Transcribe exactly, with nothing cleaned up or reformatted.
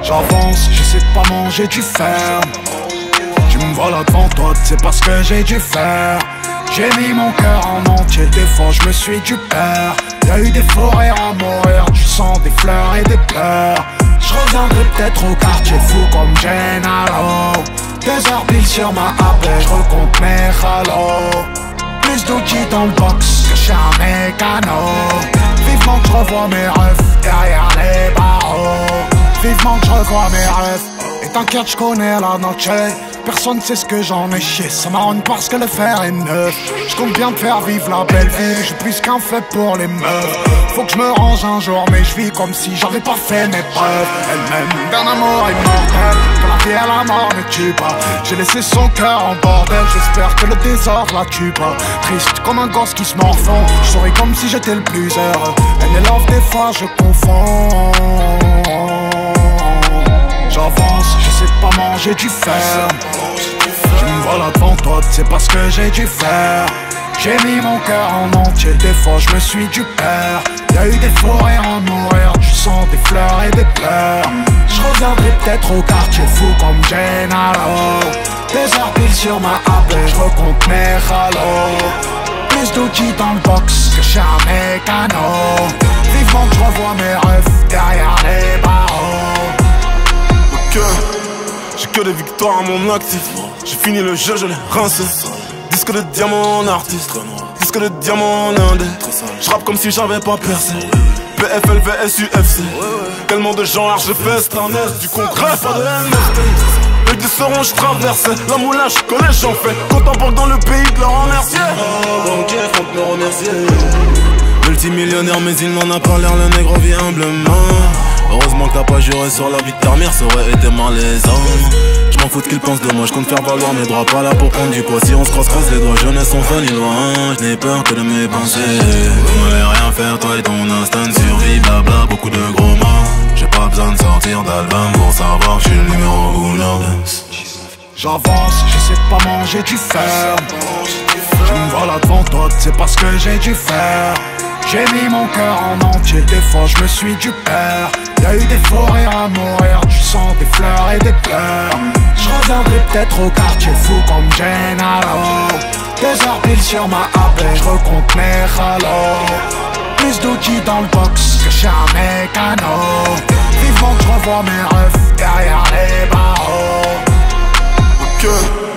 J'avance, j'essaie de pas manger du fer. Tu me vois là devant toi, c'est parce que j'ai dû faire. J'ai mis mon cœur en entier, des fois je me suis du père. Y'a eu des forêts à mourir, du sang, des fleurs et des pleurs. Je reviendrai peut-être au quartier fou comme Gennaro. Deux heures pile sur ma happe, je recompte mes halos. Plus d'outils dans le box que chez un mécano. Vivement que je revois mes refs derrière les barreaux. Vivement que je revois mes refs. Et t'inquiète, je connais la noche. Personne sait ce que j'en ai chié. Ça m'arrange parce que le fer est neuf. Je compte bien te faire vivre la belle vie. J'ai plus qu'un fait pour les meufs. Faut que je me range un jour, mais je vis comme si j'avais pas fait mes preuves. Elle-même d'un amour immortel. Que la vie et la mort ne tuent pas. J'ai laissé son cœur en bordel. J'espère que le désordre la tue pas. Triste comme un gosse qui se morfond. Je souris comme si j'étais le plus heureux. Elle est love, des fois je confonds. J'avance, j'essaie de pas manger du fer. Tu me vois là devant toi, c'est parce que j'ai dû faire. J'ai mis mon cœur en entier, des fois je me suis du père. Y'a eu des forêts à mourir, du sang, des fleurs et des pleurs. Je reviendrai peut-être au quartier fou comme Gennaro. Des heures pile sur ma happe, je recompte mes halos. Plus d'outils dans le box que chez un mécano. Vivement que je revois mes refs derrière les barreaux. J'ai que des victoires à mon actif. J'ai fini le jeu, je l'ai rincé. Disque de diamant en artiste, disque de diamant en indé. J'rappe comme si j'avais pas percé. P F L V S U F C. Tellement de gens large fest. Du congrès, pas de N F T. Le dix seront, je traversais. La moulin, je connais, j'en fais. Compte en banque dans le pays de leur remercier. Oh, banquier, faut me remercier. Multimillionnaire, mais il n'en a pas l'air, le nègre vit humblement. Heureusement que t'as pas juré sur la vie de ta mère, ça aurait été malaisant. Je m'en fous de qu'ils pensent de moi, je compte faire valoir mes droits, pas là pour prendre du poids. Si on se croise, croise les doigts, jeunesse son fun, il loin. Je n'ai peur que de mes pensées. Vous m'allez rien faire, toi et ton instinct de survie, blabla, beaucoup de gros mots. J'ai pas besoin de sortir d'album pour savoir que je suis le numéro uno. J'avance, j'essaie de pas manger du fer. Tu me vois là devant toi, c'est parce que j'ai dû faire. J'ai mis mon cœur en entier, des fois je me suis du père. Y'a eu des forêts à mourir, du sang, des fleurs et des pleurs. Je reviendrai peut-être au quartier fou comme Gennaro. Deux heures pile sur ma happe, je recompte mes halos. Plus d'outils dans le box que chez un mécano. Vivement que je revois mes refs derrière les barreaux. Ok.